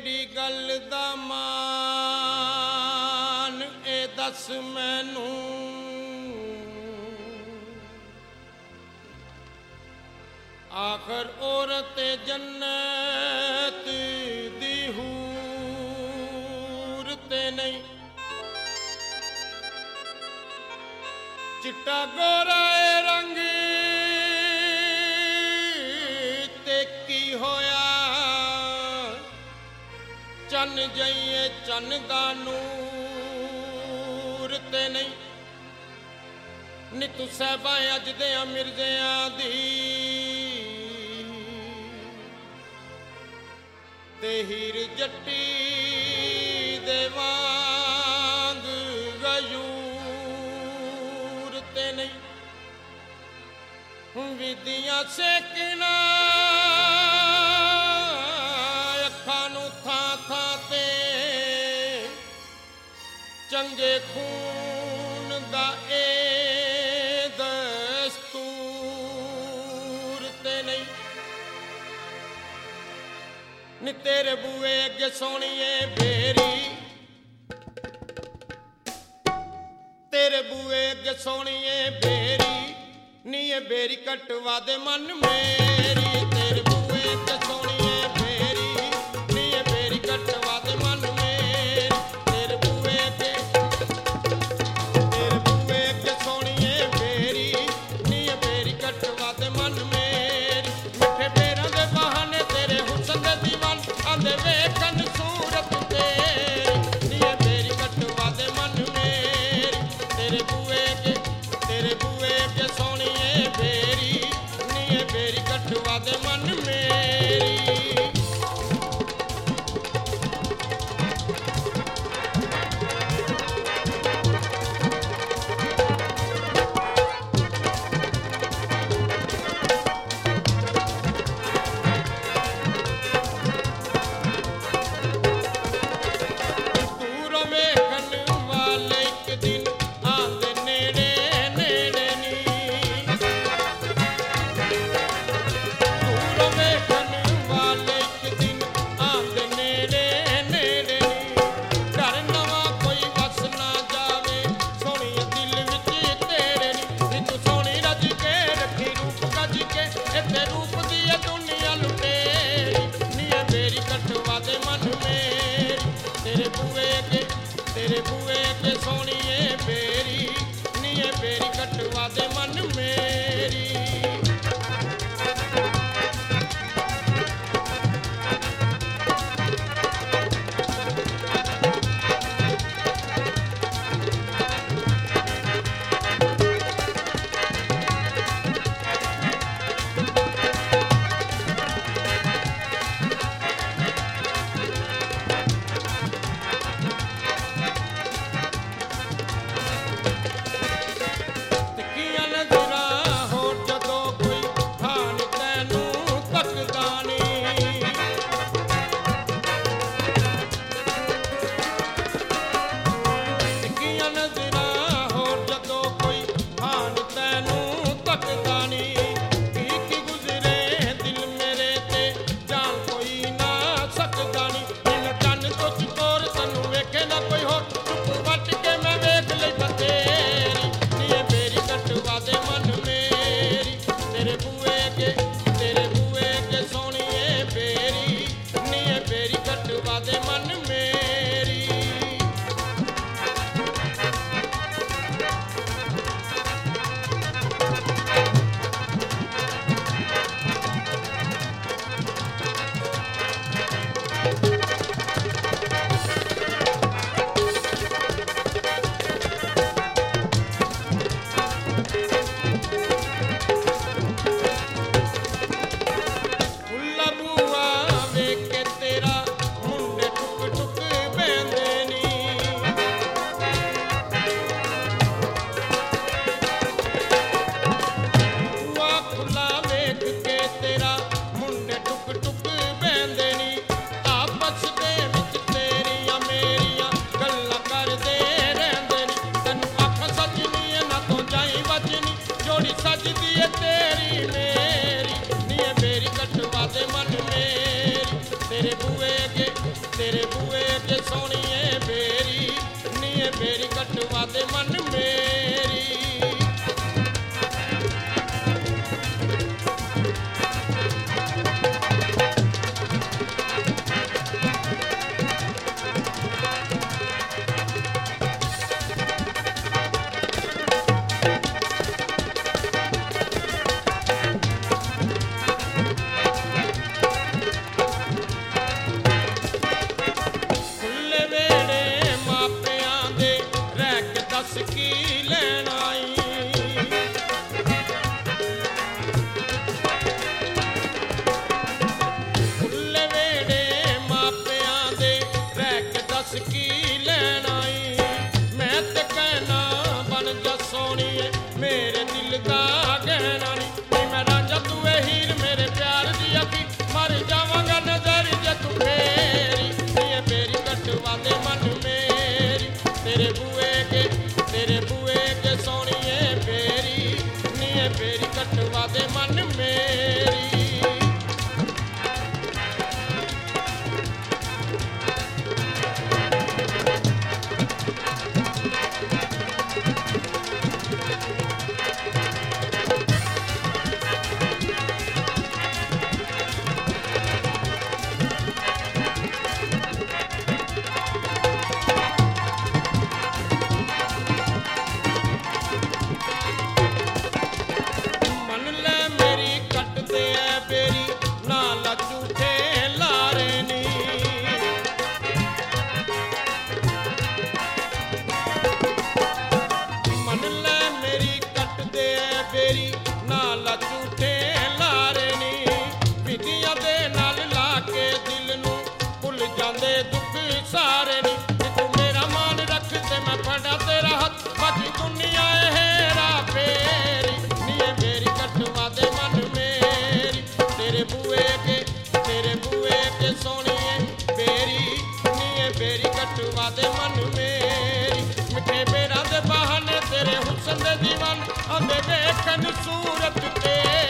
ਕਿਹੜੀ ਗੱਲ ਦਾ ਮਾਨ ਇਹ ਦੱਸ ਮੈਨੂੰ, ਆਖਰ ਔਰਤ ਜੰਨਤ ਦੀ ਹੂਰ ਤੇ ਨਹੀਂ, ਚਿੱਟਾ ਗੋਰਾ ਰੰਗ ਤੇ ਕੀ ਹੋਇਆ, ਚੰਨ ਜਾਈਏ ਚੰਨ ਦਾ ਨੂਰ ਤੇ ਨਹੀਂ, ਨੀ ਤੂੰ ਸਹਿਬਾਂ ਅੱਜ ਦੇ ਮਿਰਜ਼ਿਆਂ ਦੀ ਤੇ ਹੀਰ ਜੱਟੀ ਦੇ ਵਾਂਗ ਗਯੂਰ ਤੇ ਨਹੀਂ, ਵਿਧੀਆਂ ਸੇਕਣਾ ਅੱਖਾਂ ਨੂੰ ਥਾਂ ਥਾਂ ਤੇ, ਚੰਗੇ ਖੂਨ ਦਾ ਇਹ ਦਸਤੂਰ ਤੇ ਨਹੀਂ, ਨੀ ਤੇਰੇ ਬੂਏ ਅੱਗੇ ਸੋਹਣੀਏ ਬੇਰੀ, ਤੇਰੇ ਬੂਏ ਅੱਗੇ ਸੋਹਣੀਏ ਬੇਰੀ, ਨੀ ਇਹ ਬੇਰੀ ਕਟਵਾ ਦੇ ਮਨ ਮੇਰੀ, ਤੇਰੇ ਬੂਏ ਅੱਗੇ ਸੋਹਣੀਏ ਬੇਰੀ, ਨੀ ਇਹ ਬੇਰੀ ਕਟਵਾ ਦੇ ਮਨ ਮੇਰੀ, ਤੇਰੇ ਬੂਏ ਅੱਗੇ ਸੋਹਣੀਏ ਬੇਰੀ, ਨੀ ਇਹ ਬੇਰੀ ਕਟਵਾ ਦੇ ਮਨ ਮੇਰੀ, ਮਿੱਠੇ ਬੇਰਾਂ ਦੇ ਬਹਾਨੇ ਤੇਰੇ ਹੁਸਨ ਦੇ ਦੀਵਾਨ ਆਂਦੇ ਵੇਖਣ ਸੂਰਤ ਤੇਰੀ, ਨੀ ਇਹ ਬੇਰੀ ਕਟਵਾ ਦੇ ਮਨ ਮੇਰੀ, ਤੇਰੇ ਬੂਏ ਅੱਗੇ ਸੋਹਣੀਏ ਬੇਰੀ, ਨੀ ਇਹ ਬੇਰੀ ਕਟਵਾ ਦੇ ਮਨ ਮੇਰੀ। ਤੇਰੇ ਬੂਏ ਅੱਗੇ ਸੋਹਣੀਏ ਬੇਰੀ, ਨੀ ਇਹ ਬੇਰੀ ਕਟਵਾ ਦੇ ਮਨ ਮੇਰੀ। ਨੀਏ ਬੇਰੀ ਕਟਵਾ ਦੇ ਮਨ ਮੇਰੀ। मिठे पेरां दे बहाने तेरे हुस्न दे दीवान आंदे वेखन सूरत तेरी।